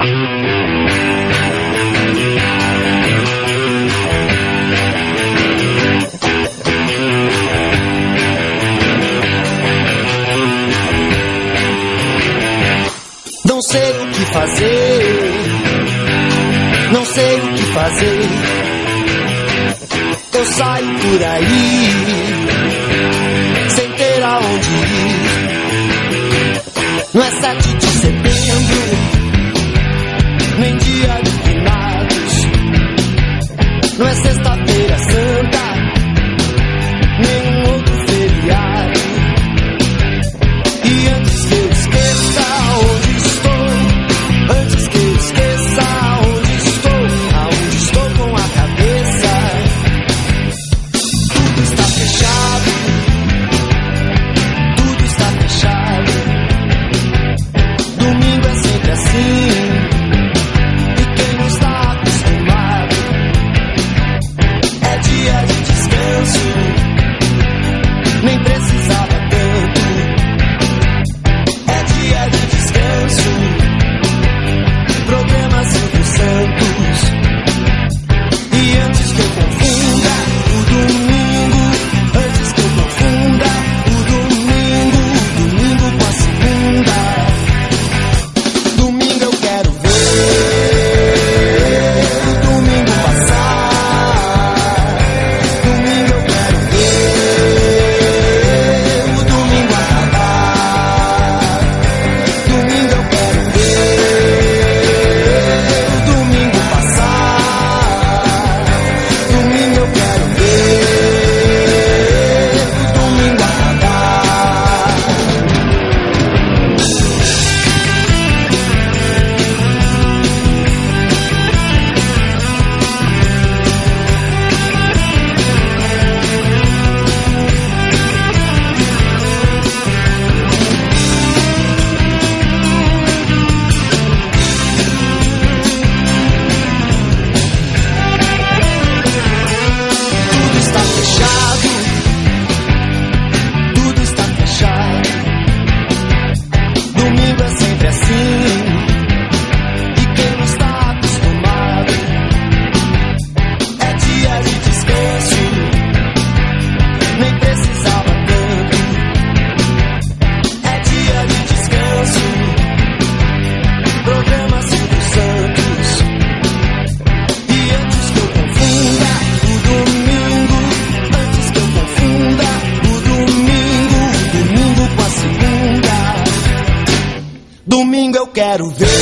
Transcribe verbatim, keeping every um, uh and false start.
Não sei o que fazer, não sei o que fazer. Eu saio por aí, sem ter aonde ir. Não é sete de setembro, nem dia de finados. Não é sexta-feira santa, nem outro feriado. E antes que eu esqueça onde estou, antes que eu esqueça onde estou, aonde estou com a cabeça, tudo está fechado, tudo está fechado. Domingo é sempre assim, e quem não está acostumado, é dia de descanso, nem precisava tanto. É dia de descanso, programa Silvio Santos. E antes que eu confunda o domingo, antes que eu confunda o domingo, o domingo com a segunda. Domingo eu quero ver o domingo passar. Domingo eu quero ver o domingo acabar. Domingo eu quero ver o domingo passar. Domingo eu quero ver o domingo acabar. Tudo está fechado, tudo está fechado. Domingo é sempre assim, e quem não está acostumado, é dia de descanso, nem precisava tanto. É dia de descanso, programa Silvio Santos. E antes que eu confunda o domingo, antes que eu confunda o domingo, o domingo com a segunda. Domingo eu quero ver